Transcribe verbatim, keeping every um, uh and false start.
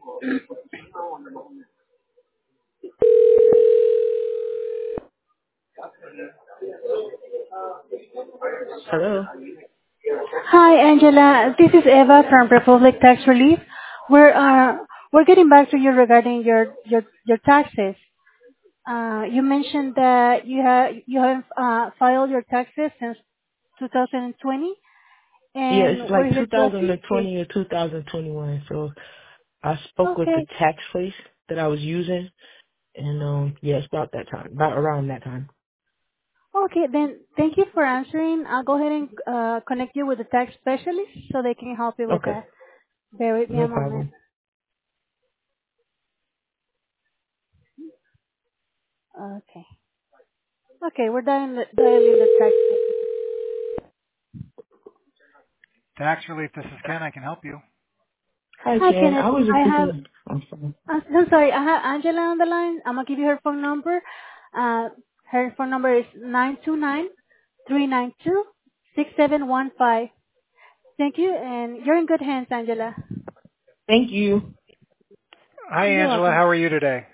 Hello. Hi, Angela. This is Eva from Republic Tax Relief. We're uh, we're getting back to you regarding your your your taxes. Uh, You mentioned that you have you have uh, filed your taxes since two thousand twenty, Yeah, it's and like we're here to assist you. two thousand twenty or two thousand twenty-one. So I spoke with the Okay. tax place that I was using, and um, yeah, it's about that time, about around that time. Okay, then thank you for answering. I'll go ahead and uh, connect you with the tax specialist so they can help you with Okay, that. Bear with me no a moment. problem. Okay. Okay, we're dialing the dialing the tax. Tax relief, this is Ken. I can help you. Hi, Hi, Ken. Kenneth. I was I just have thinking. I'm sorry. Uh, I'm sorry, I have Angela on the line. I'm gonna give you her phone number. Uh, her phone number is nine two nine three nine two six seven one five. Thank you, and you're in good hands, Angela. Thank you. Hi, You're Angela. welcome. How are you today?